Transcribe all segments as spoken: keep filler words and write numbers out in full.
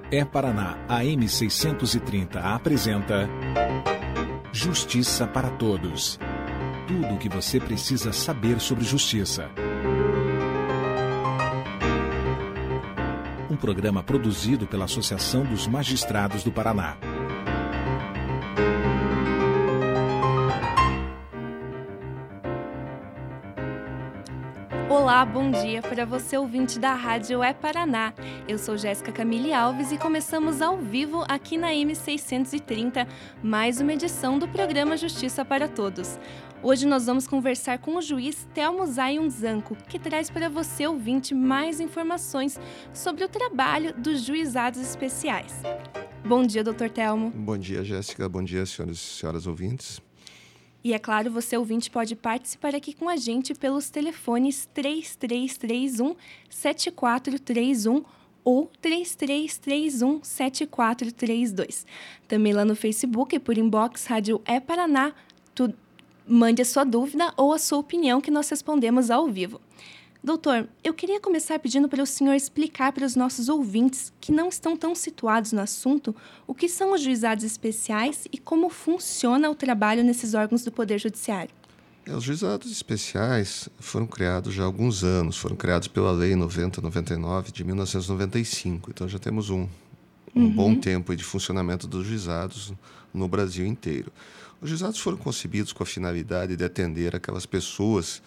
É Paraná A M seiscentos e trinta apresenta Justiça para Todos. Tudo o que você precisa saber sobre justiça. Um programa produzido pela Associação dos Magistrados do Paraná. Olá, bom dia para você ouvinte da Rádio É Paraná. Eu sou Jéssica Camille Alves e começamos ao vivo aqui na M seiscentos e trinta, mais uma edição do programa Justiça para Todos. Hoje nós vamos conversar com o juiz Telmo Zion Zanco, que traz para você, ouvinte, mais informações sobre o trabalho dos juizados especiais. Bom dia, doutor Telmo. Bom dia, Jéssica. Bom dia, senhores e senhoras ouvintes. E é claro, você ouvinte pode participar aqui com a gente pelos telefones três três três um, sete quatro três um ou três três três um, sete quatro três dois. Também lá no Facebook e por inbox Rádio É Paraná, tu mande a sua dúvida ou a sua opinião que nós respondemos ao vivo. Doutor, eu queria começar pedindo para o senhor explicar para os nossos ouvintes que não estão tão situados no assunto o que são os juizados especiais e como funciona o trabalho nesses órgãos do Poder Judiciário. É, os juizados especiais foram criados já há alguns anos, foram criados pela Lei noventa noventa e nove de mil novecentos e noventa e cinco, então já temos um, um uhum. bom tempo de funcionamento dos juizados no Brasil inteiro. Os juizados foram concebidos com a finalidade de atender aquelas pessoas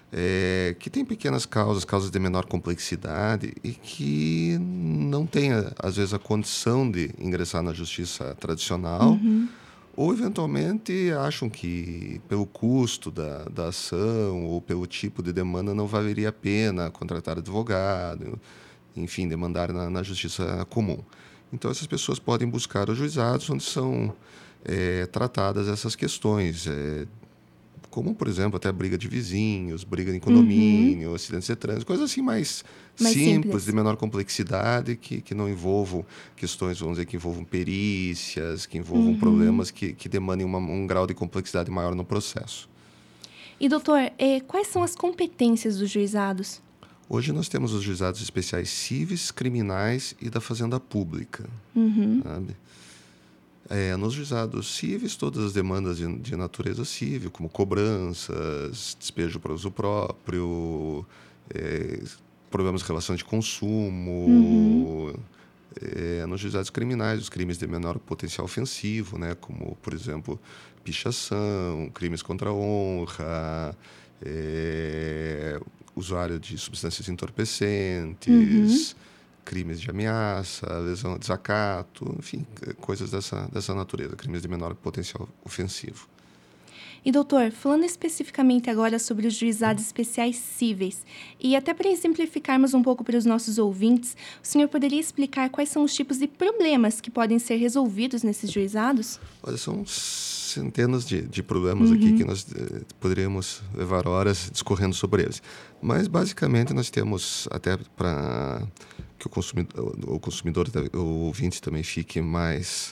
É, que tem pequenas causas, causas de menor complexidade e que não têm, às vezes, a condição de ingressar na justiça tradicional uhum. ou, eventualmente, acham que, pelo custo da, da ação ou pelo tipo de demanda, não valeria a pena contratar advogado, enfim, demandar na, na justiça comum. Então, essas pessoas podem buscar os juizados onde são é, tratadas essas questões, é, como, por exemplo, até briga de vizinhos, briga em condomínio, uhum. acidentes de trânsito, coisas assim mais, mais simples, simples, de menor complexidade, que, que não envolvam questões, vamos dizer, que envolvam perícias, que envolvam uhum. problemas que, que demandem uma, um grau de complexidade maior no processo. E, doutor, eh, quais são as competências dos juizados? Hoje nós temos os juizados especiais cíveis, criminais e da fazenda pública, uhum. sabe? É, nos juizados cíveis, todas as demandas de, de natureza civil, como cobranças, despejo para uso próprio, é, problemas de relação de consumo. Uhum. É, nos juizados criminais, os crimes de menor potencial ofensivo, né, como, por exemplo, pichação, crimes contra a honra, é, usuário de substâncias entorpecentes, uhum. crimes de ameaça, lesão, desacato, enfim, coisas dessa, dessa natureza, crimes de menor potencial ofensivo. E, doutor, falando especificamente agora sobre os juizados especiais cíveis, e até para exemplificarmos um pouco para os nossos ouvintes, o senhor poderia explicar quais são os tipos de problemas que podem ser resolvidos nesses juizados? Olha, são centenas de, de problemas uhum. aqui que nós eh, poderíamos levar horas discorrendo sobre eles. Mas, basicamente, nós temos, até para que o consumidor, o consumidor, o ouvinte também fique mais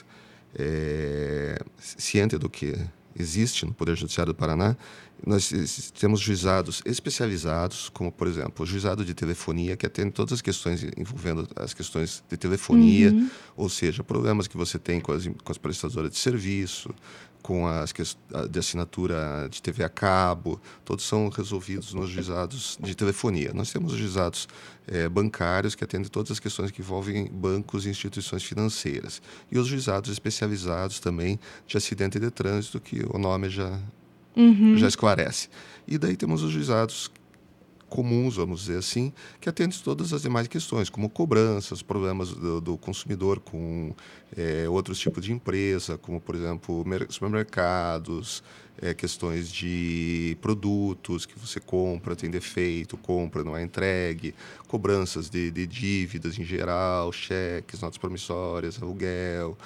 é, ciente do que existe no Poder Judiciário do Paraná, nós temos juizados especializados, como, por exemplo, o juizado de telefonia, que atende todas as questões envolvendo as questões de telefonia, uhum. ou seja, problemas que você tem com as, com as prestadoras de serviço, com as de assinatura de T V a cabo, todos são resolvidos nos juizados de telefonia. Nós temos os juizados é, bancários, que atendem todas as questões que envolvem bancos e instituições financeiras. E os juizados especializados também de acidente de trânsito, que o nome já, uhum. já esclarece. E daí temos os juizados comuns, vamos dizer assim, que atendem todas as demais questões, como cobranças, problemas do, do consumidor com é, outros tipos de empresa, como, por exemplo, supermercados, é, questões de produtos que você compra, tem defeito, compra, não é entregue, cobranças de, de dívidas em geral, cheques, notas promissórias, aluguel,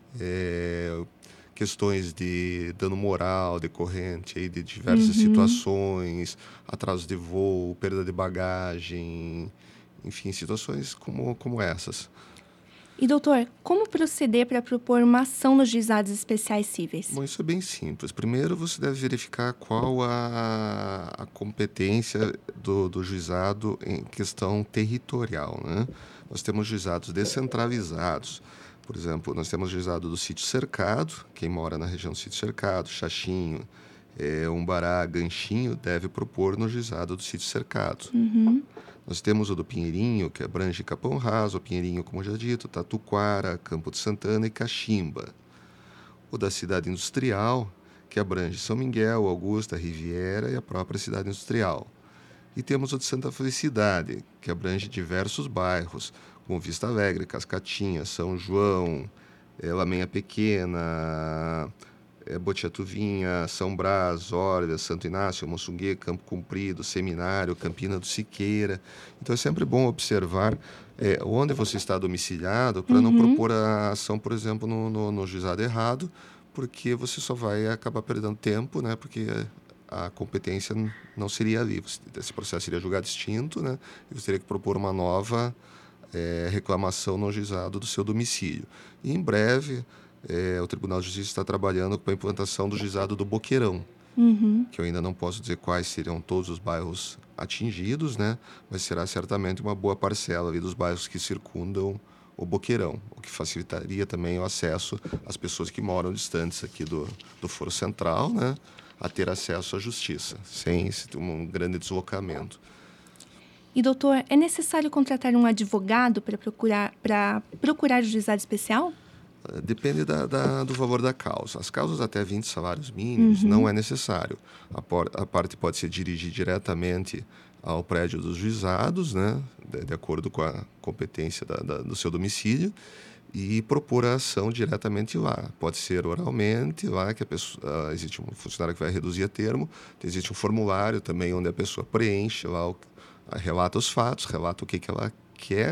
é, questões de dano moral decorrente aí de diversas uhum. situações, atraso de voo, perda de bagagem, enfim, situações como, como essas. E, doutor, como proceder para propor uma ação nos juizados especiais cíveis? Bom, isso é bem simples. Primeiro, você deve verificar qual a, a competência do, do juizado em questão territorial, né? Nós temos juizados descentralizados. Por exemplo, nós temos juizado do sítio cercado, quem mora na região do sítio cercado, Xaxinho, é, Umbará, Ganchinho, deve propor no juizado do sítio cercado. Uhum. Nós temos o do Pinheirinho, que abrange Capão Raso, o Pinheirinho, como já dito, Tatuquara, Campo de Santana e Caximba. O da cidade industrial, que abrange São Miguel, Augusta, Riviera e a própria cidade industrial. E temos o de Santa Felicidade, que abrange diversos bairros, como Vista Alegre, Cascatinha, São João, é, Lamenha Pequena, é, Botiatuvinha, São Brás, Órbia, Santo Inácio, Monsunguê, Campo Comprido, Seminário, Campina do Siqueira. Então é sempre bom observar é, onde você está domiciliado para uhum. não propor a ação, por exemplo, no, no, no juizado errado, porque você só vai acabar perdendo tempo, né? Porque a competência não seria ali. Esse processo seria julgado extinto, né? E você teria que propor uma nova é, reclamação no juizado do seu domicílio. E em breve, é, o Tribunal de Justiça está trabalhando com a implantação do juizado do Boqueirão, uhum. que eu ainda não posso dizer quais seriam todos os bairros atingidos, né? Mas será certamente uma boa parcela ali dos bairros que circundam o Boqueirão, o que facilitaria também o acesso às pessoas que moram distantes aqui do, do Foro Central, né? A ter acesso à justiça, sem um grande deslocamento. E, doutor, é necessário contratar um advogado para procurar, para procurar o juizado especial? Depende da, da, do valor da causa. As causas até vinte salários mínimos uhum. não é necessário. A, por, a parte pode se dirigir diretamente ao prédio dos juizados, né, de, de acordo com a competência da, da, do seu domicílio, e propor a ação diretamente lá. Pode ser oralmente, lá que a pessoa, uh, existe um funcionário que vai reduzir a termo, existe um formulário também onde a pessoa preenche lá, o, relata os fatos, relata o que, que ela quer,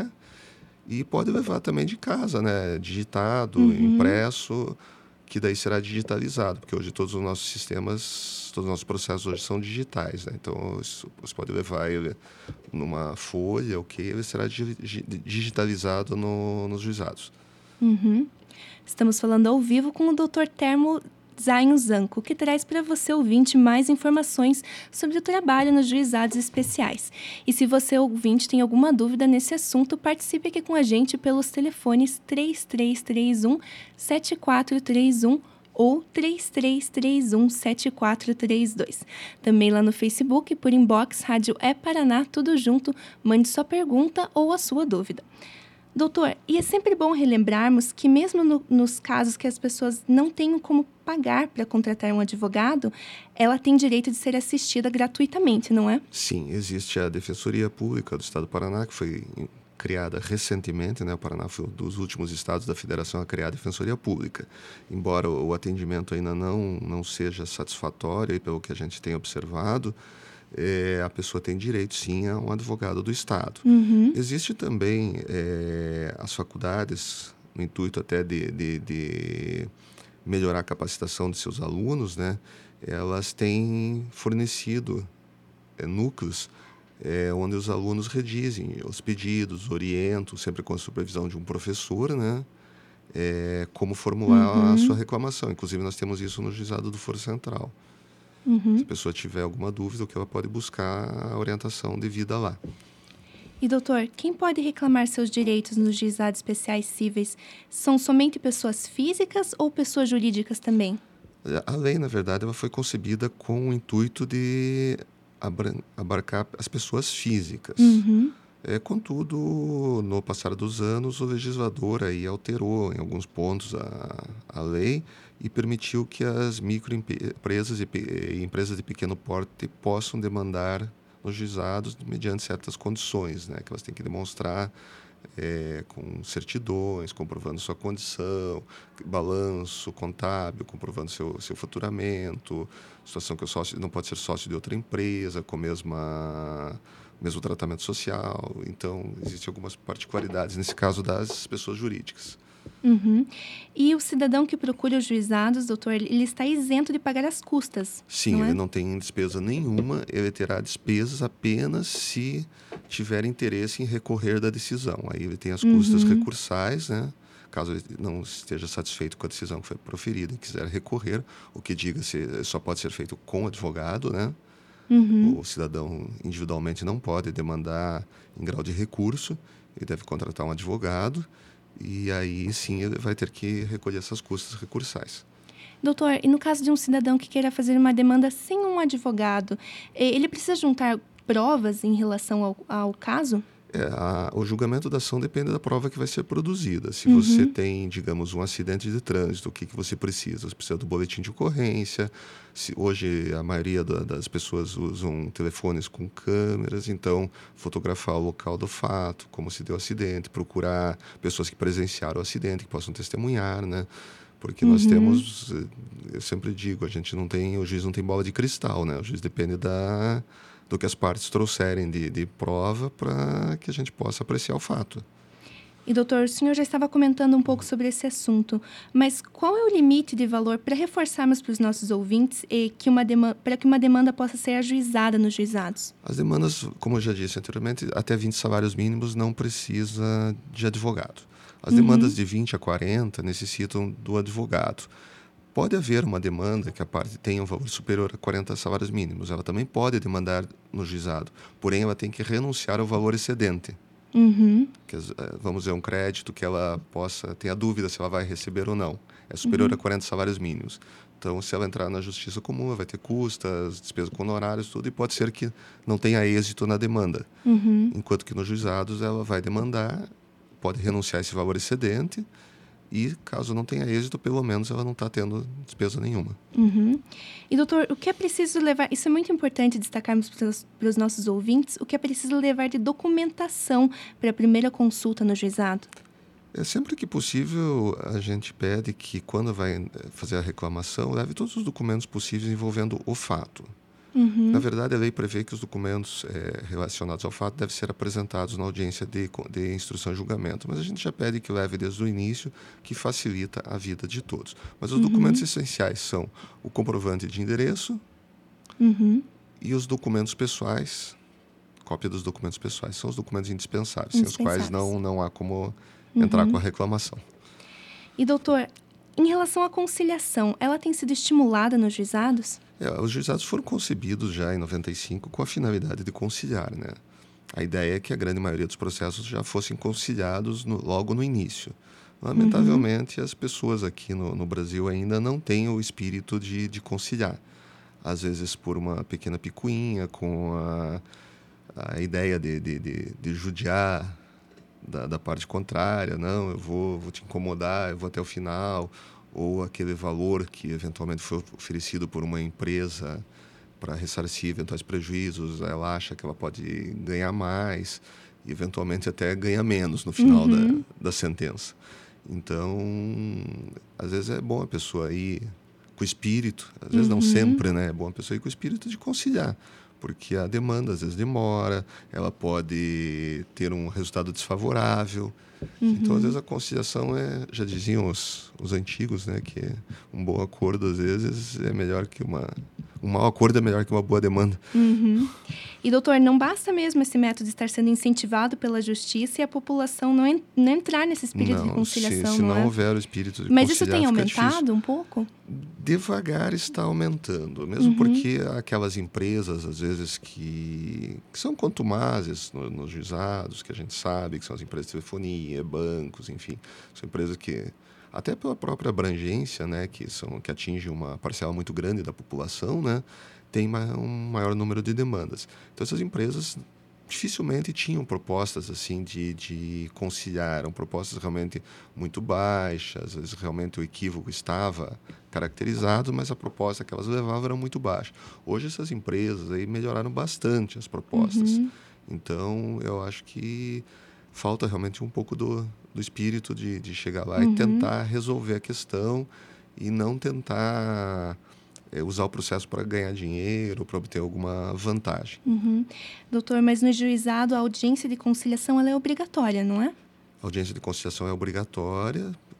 e pode levar também de casa, né, digitado, uhum. impresso, que daí será digitalizado, porque hoje todos os nossos sistemas, todos os nossos processos hoje são digitais, né? Então isso, você pode levar ele numa folha, ok, ele será digitalizado no, nos juizados. Uhum. Estamos falando ao vivo com o doutor Termo Zaino Zanco, que traz para você, ouvinte, mais informações sobre o trabalho nos juizados especiais. E se você, ouvinte, tem alguma dúvida nesse assunto, participe aqui com a gente pelos telefones três três três um, sete quatro três um ou três três três um, sete quatro três dois. Também lá no Facebook, por inbox, Rádio É Paraná, tudo junto, mande sua pergunta ou a sua dúvida. Doutor, e é sempre bom relembrarmos que mesmo no, nos casos que as pessoas não tenham como pagar para contratar um advogado, ela tem direito de ser assistida gratuitamente, não é? Sim, existe a Defensoria Pública do Estado do Paraná, que foi criada recentemente, né? O Paraná foi um dos últimos estados da federação a criar a Defensoria Pública. Embora o atendimento ainda não, não seja satisfatório, aí, pelo que a gente tem observado, É, a pessoa tem direito, sim, a um advogado do Estado. Uhum. Existe também é, as faculdades, no intuito até de, de, de melhorar a capacitação de seus alunos, né? Elas têm fornecido é, núcleos é, onde os alunos redigem os pedidos, orientam, sempre com a supervisão de um professor, né? É, como formular uhum. a sua reclamação. Inclusive, nós temos isso no juizado do Foro Central. Uhum. Se a pessoa tiver alguma dúvida, o que ela pode buscar a orientação devida lá. E, doutor, quem pode reclamar seus direitos nos juizados especiais cíveis? São somente pessoas físicas ou pessoas jurídicas também? A lei, na verdade, ela foi concebida com o intuito de abarcar as pessoas físicas. Uhum. É, contudo, no passar dos anos, o legislador aí alterou em alguns pontos a, a lei e permitiu que as microempresas e, e empresas de pequeno porte possam demandar nos juizados mediante certas condições, né, que elas têm que demonstrar é, com certidões, comprovando sua condição, balanço contábil, comprovando seu, seu faturamento, situação que o sócio não pode ser sócio de outra empresa com a mesma... mesmo tratamento social. Então, existem algumas particularidades nesse caso das pessoas jurídicas. Uhum. E o cidadão que procura os juizados, doutor, ele está isento de pagar as custas, Sim, não é? ele não tem despesa nenhuma, ele terá despesas apenas se tiver interesse em recorrer da decisão. Aí ele tem as custas Uhum. recursais, né? Caso ele não esteja satisfeito com a decisão que foi proferida e quiser recorrer, o que diga-se só pode ser feito com advogado, né? Uhum. O cidadão individualmente não pode demandar em grau de recurso, ele deve contratar um advogado e aí sim ele vai ter que recolher essas custas recursais. Doutor, e no caso de um cidadão que queira fazer uma demanda sem um advogado, eh, ele precisa juntar provas em relação ao, ao caso? É, a, o julgamento da ação depende da prova que vai ser produzida. Se Uhum. você tem, digamos, um acidente de trânsito, o que, que você precisa? Você precisa do boletim de ocorrência. Se, hoje, a maioria da, das pessoas usam telefones com câmeras, então, fotografar o local do fato, como se deu o acidente, procurar pessoas que presenciaram o acidente, que possam testemunhar, né? Porque nós Uhum. temos, eu sempre digo, a gente não tem, o juiz não tem bola de cristal, né? O juiz depende da... do que as partes trouxerem de, de prova para que a gente possa apreciar o fato. E, doutor, o senhor já estava comentando um pouco sobre esse assunto, mas qual é o limite de valor para reforçarmos para os nossos ouvintes e que uma demanda, para que uma demanda possa ser ajuizada nos juizados? As demandas, como eu já disse anteriormente, até vinte salários mínimos não precisa de advogado. As Uhum. demandas de vinte a quarenta necessitam do advogado. Pode haver uma demanda que a parte tenha um valor superior a quarenta salários mínimos. Ela também pode demandar no juizado, porém ela tem que renunciar ao valor excedente. Uhum. Que, vamos dizer, um crédito que ela possa, tenha dúvida se ela vai receber ou não. É superior Uhum. a quarenta salários mínimos. Então, se ela entrar na justiça comum, ela vai ter custas, despesas com honorários, tudo, e pode ser que não tenha êxito na demanda. Uhum. Enquanto que nos juizados ela vai demandar, pode renunciar a esse valor excedente, e caso não tenha êxito, pelo menos ela não está tendo despesa nenhuma. Uhum. E, doutor, o que é preciso levar... Isso é muito importante destacarmos para os nossos ouvintes. O que é preciso levar de documentação para a primeira consulta no juizado? É, sempre que possível, a gente pede que, quando vai fazer a reclamação, leve todos os documentos possíveis envolvendo o fato. Uhum. Na verdade, a lei prevê que os documentos é, relacionados ao fato devem ser apresentados na audiência de, de instrução e julgamento, mas a gente já pede que leve desde o início, que facilita a vida de todos. Mas os Uhum. documentos essenciais são o comprovante de endereço Uhum. e os documentos pessoais, cópia dos documentos pessoais, são os documentos indispensáveis, sem os quais não, não há como entrar Uhum. com a reclamação. E, doutor, em relação à conciliação, ela tem sido estimulada nos juizados? É, os juizados foram concebidos já em noventa e cinco com a finalidade de conciliar, né? A ideia é que a grande maioria dos processos já fossem conciliados no, logo no início. Lamentavelmente, uhum. as pessoas aqui no, no Brasil ainda não têm o espírito de, de conciliar. Às vezes por uma pequena picuinha, com a, a ideia de, de, de, de judiar da, da parte contrária. Não, eu vou, vou te incomodar, eu vou até o final. Ou aquele valor que eventualmente foi oferecido por uma empresa para ressarcir eventuais prejuízos, ela acha que ela pode ganhar mais e eventualmente até ganhar menos no final uhum. da, da sentença. Então, às vezes é bom a pessoa ir com o espírito, às vezes uhum. não sempre, né? É bom a pessoa ir com o espírito de conciliar, porque a demanda às vezes demora, ela pode ter um resultado desfavorável. Uhum. Então, às vezes, a conciliação é, já diziam os, os antigos, né, que um bom acordo, às vezes, é melhor que uma... Um mau acordo é melhor que uma boa demanda. Uhum. E, doutor, não basta mesmo esse método estar sendo incentivado pela justiça e a população não, en não entrar nesse espírito não, de conciliação, se, se não, não é? houver o espírito de Mas conciliar, isso tem aumentado difícil. um pouco? Devagar está aumentando, mesmo uhum. porque aquelas empresas, às vezes, que, que são contumazes no, nos juizados, que a gente sabe que são as empresas de telefonia, bancos, enfim, são empresas que, até pela própria abrangência, né, que, são, que atinge uma parcela muito grande da população, né, tem um maior número de demandas. Então, essas empresas dificilmente tinham propostas assim de, de conciliar, eram propostas realmente muito baixas, às vezes realmente o equívoco estava caracterizado, mas a proposta que elas levavam era muito baixa. Hoje essas empresas aí melhoraram bastante as propostas. Uhum. Então, eu acho que falta realmente um pouco do, do espírito de, de chegar lá uhum. e tentar resolver a questão e não tentar... É usar o processo para ganhar dinheiro, para obter alguma vantagem. Uhum. Doutor, mas no juizado a audiência de conciliação ela é obrigatória, não é? A audiência de conciliação é obrigatória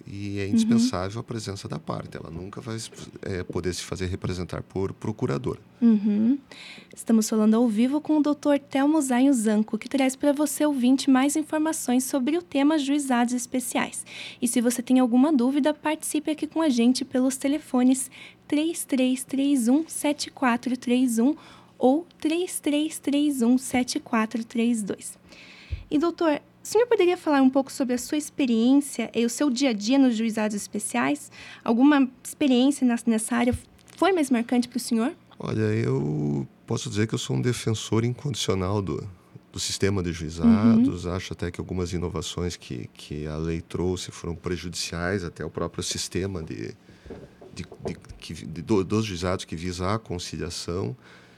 e é indispensável uhum. a presença da parte. Ela nunca vai é, poder se fazer representar por procuradora. Uhum. Estamos falando ao vivo com o doutor Telmo Zaino Zanco, que traz para você, ouvinte, mais informações sobre o tema juizados especiais. E se você tem alguma dúvida, participe aqui com a gente pelos telefones três três três um, sete quatro três um ou três três três um, sete quatro três dois. E, doutor, o senhor poderia falar um pouco sobre a sua experiência e o seu dia a dia nos juizados especiais? Alguma experiência nessa área foi mais marcante para o senhor? Olha, eu posso dizer que eu sou um defensor incondicional do, do sistema de juizados. Uhum. Acho até que algumas inovações que, que a lei trouxe foram prejudiciais até ao próprio sistema de, de, de, de, de, dos juizados que visa a conciliação.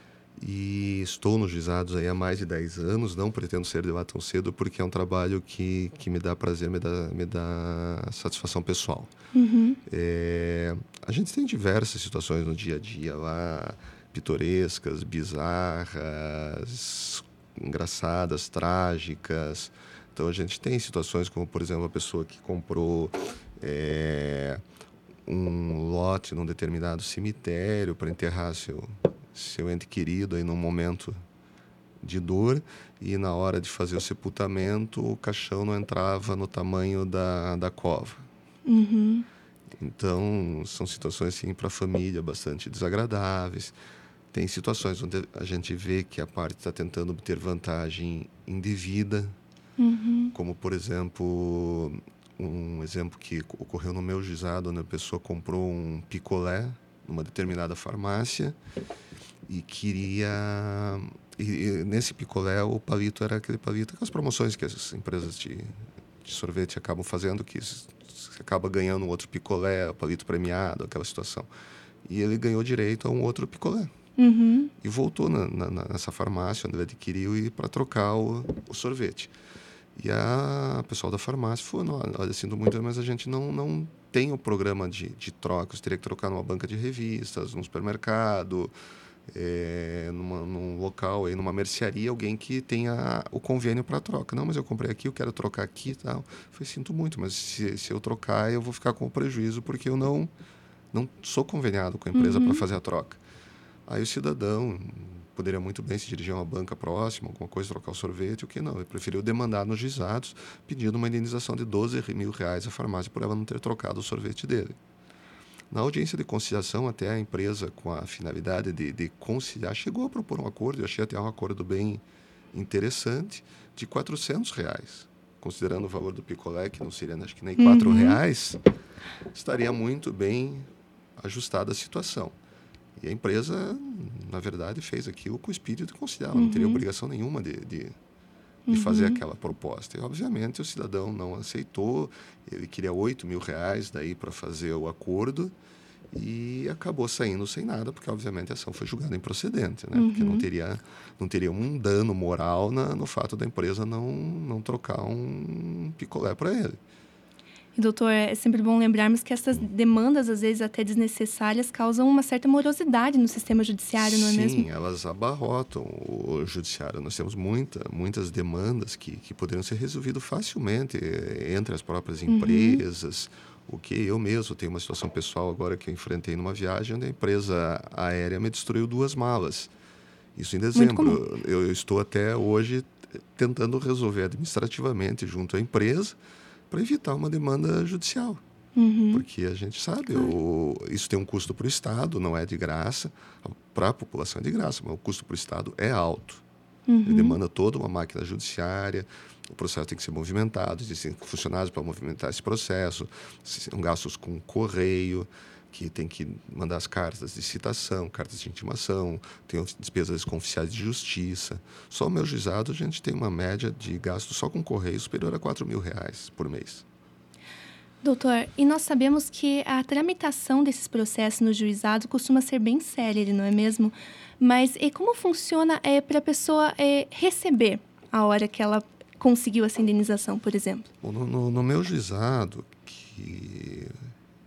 E estou nos juizados aí há mais de dez anos, não pretendo sair de lá tão cedo, porque é um trabalho que, que me dá prazer, me dá, me dá satisfação pessoal. Uhum. É, a gente tem diversas situações no dia a dia lá, pitorescas, bizarras, engraçadas, trágicas. Então a gente tem situações como, por exemplo, a pessoa que comprou é, um lote num determinado cemitério para enterrar seu... seu ente querido aí num momento de dor, e na hora de fazer o sepultamento o caixão não entrava no tamanho da, da cova. Uhum. Então são situações assim para a família bastante desagradáveis. Tem situações onde a gente vê que a parte está tentando obter vantagem indevida, uhum. como por exemplo um exemplo que ocorreu no meu juizado, onde a pessoa comprou um picolé numa determinada farmácia e queria... E, e nesse picolé o palito era aquele palito, aquelas promoções que as empresas de, de sorvete acabam fazendo, que você acaba ganhando um outro picolé, palito premiado, aquela situação. E ele ganhou direito a um outro picolé. Uhum. E voltou na, na, nessa farmácia onde ele adquiriu e para trocar o, o sorvete. E a pessoal da farmácia falou, olha, sinto muito, mas a gente não, não tem o programa de, de troca. Você teria que trocar numa banca de revistas, num supermercado, é, numa, num local, aí, numa mercearia, alguém que tenha o convênio para troca. Não, mas eu comprei aqui, eu quero trocar aqui e tal. Eu falei, sinto muito, mas se, se eu trocar, eu vou ficar com prejuízo, porque eu não, não sou conveniado com a empresa uhum. para fazer a troca. Aí o cidadão poderia muito bem se dirigir a uma banca próxima, alguma coisa, trocar o sorvete, o que não. Ele preferiu demandar nos juizados, pedindo uma indenização de doze mil reais à farmácia por ela não ter trocado o sorvete dele. Na audiência de conciliação, até a empresa, com a finalidade de, de conciliar, chegou a propor um acordo, eu achei até um acordo bem interessante, de quatrocentos reais. Considerando o valor do picolé, que não seria acho que nem quatro uhum. reais, estaria muito bem ajustada a situação. E a empresa, na verdade, fez aquilo com o espírito de conciliar. Ela uhum. não teria obrigação nenhuma de, de, de uhum. fazer aquela proposta. E, obviamente, o cidadão não aceitou. Ele queria oito mil reais daí para fazer o acordo e acabou saindo sem nada, porque, obviamente, a ação foi julgada improcedente, né? Uhum. Porque não teria, não teria um dano moral na, no fato da empresa não, não trocar um picolé para ele. E, doutor, é sempre bom lembrarmos que essas demandas, às vezes até desnecessárias, causam uma certa morosidade no sistema judiciário, não é Sim, mesmo? Sim, elas abarrotam o judiciário. Nós temos muita, muitas demandas que, que poderiam ser resolvidas facilmente entre as próprias empresas. Uhum. O que eu mesmo tenho uma situação pessoal agora que eu enfrentei numa viagem onde a empresa aérea me destruiu duas malas. Isso em dezembro. Eu, eu estou até hoje tentando resolver administrativamente junto à empresa para evitar uma demanda judicial. Uhum. Porque a gente sabe, o, isso tem um custo para o Estado, não é de graça. Para a população é de graça, mas o custo para o Estado é alto. Uhum. Ele demanda toda uma máquina judiciária, o processo tem que ser movimentado, existem funcionários para movimentar esse processo, são gastos com correio, que tem que mandar as cartas de citação, cartas de intimação, tem despesas com oficiais de justiça. Só o meu juizado, a gente tem uma média de gasto só com correio superior a quatro mil reais por mês. Doutor, e nós sabemos que a tramitação desses processos no juizado costuma ser bem célere, não é mesmo? Mas e como funciona é, para a pessoa é, receber a hora que ela conseguiu essa indenização, por exemplo? Bom, no, no, no meu juizado, que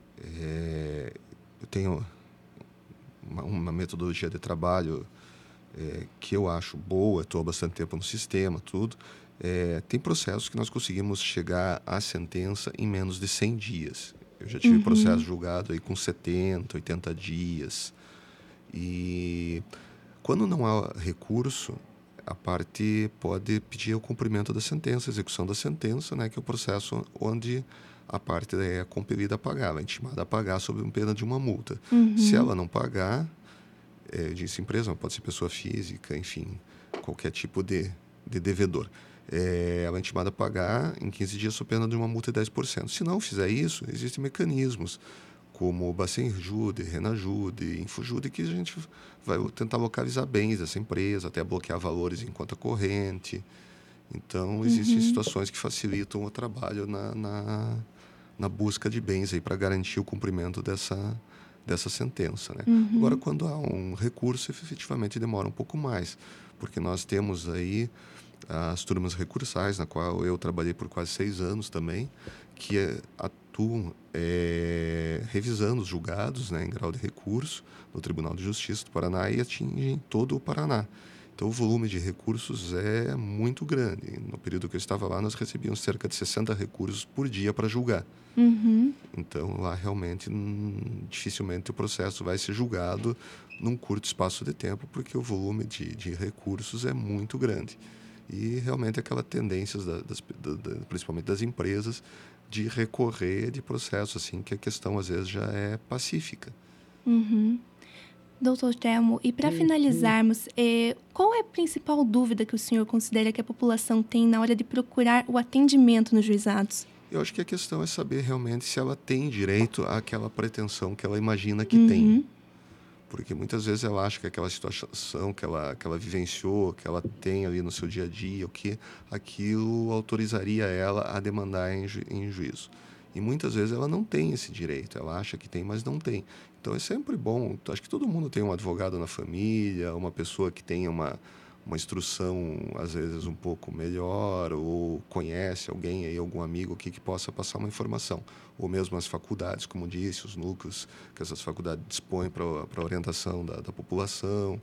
é, eu tenho uma, uma metodologia de trabalho é, que eu acho boa, estou há bastante tempo no sistema, tudo, é, tem processos que nós conseguimos chegar à sentença em menos de cem dias. Eu já tive uhum. processo julgado aí com setenta, oitenta dias. E quando não há recurso, a parte pode pedir o cumprimento da sentença, a execução da sentença, né, que é o processo onde a parte é compelida a pagar, ela é intimada a pagar sob pena de uma multa. Uhum. Se ela não pagar, é, eu disse empresa, pode ser pessoa física, enfim, qualquer tipo de, de devedor. É, ela é intimada a pagar em quinze dias sob pena de uma multa de dez por cento. Se não fizer isso, existem mecanismos como o Bacenjude, Renajude, Infojude, que a gente vai tentar localizar bens dessa empresa, até bloquear valores em conta corrente. Então, existem uhum. situações que facilitam o trabalho na, na, na busca de bens para garantir o cumprimento dessa, dessa sentença. Né? Uhum. Agora, quando há um recurso, efetivamente demora um pouco mais, porque nós temos aí as turmas recursais, na qual eu trabalhei por quase seis anos também, que atuam é, revisando os julgados, né, em grau de recurso no Tribunal de Justiça do Paraná e atingem todo o Paraná. Então, o volume de recursos é muito grande. No período que eu estava lá, nós recebíamos cerca de sessenta recursos por dia para julgar. Uhum. Então, lá realmente, hum, dificilmente o processo vai ser julgado num curto espaço de tempo, porque o volume de, de recursos é muito grande. E realmente aquela tendência, das, das, da, principalmente das empresas, de recorrer de processos, assim, que a questão às vezes já é pacífica. Uhum. Doutor Telmo, e para finalizarmos, eh, qual é a principal dúvida que o senhor considera que a população tem na hora de procurar o atendimento nos juizados? Eu acho que a questão é saber realmente se ela tem direito àquela pretensão que ela imagina que uhum. tem. Porque muitas vezes ela acha que aquela situação que ela, que ela vivenciou, que ela tem ali no seu dia a dia, o que aquilo autorizaria ela a demandar em, ju, em juízo. E muitas vezes ela não tem esse direito, ela acha que tem, mas não tem. Então é sempre bom, acho que todo mundo tem um advogado na família, uma pessoa que tenha uma, uma instrução, às vezes, um pouco melhor, ou conhece alguém, aí, algum amigo que, que possa passar uma informação. Ou mesmo as faculdades, como disse, os núcleos que essas faculdades dispõem para a orientação da, da população.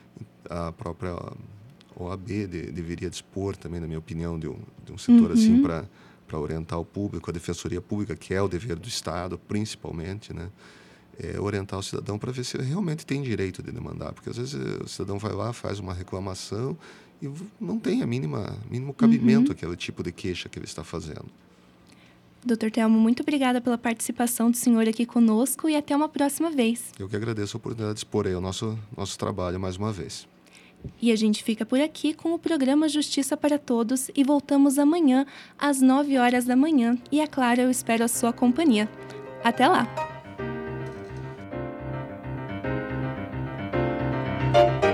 A própria O A B de, deveria dispor também, na minha opinião, de um, de um setor uhum. assim para para orientar o público, a Defensoria Pública, que é o dever do Estado, principalmente, né? É orientar o cidadão para ver se ele realmente tem direito de demandar, porque às vezes o cidadão vai lá, faz uma reclamação e não tem a mínima mínimo cabimento uhum. aquele tipo de queixa que ele está fazendo. doutor Telmo, muito obrigada pela participação do senhor aqui conosco e até uma próxima vez. Eu que agradeço a oportunidade de expor aí o nosso, nosso trabalho mais uma vez. E a gente fica por aqui com o programa Justiça para Todos e voltamos amanhã às nove horas da manhã. E é claro, eu espero a sua companhia. Até lá!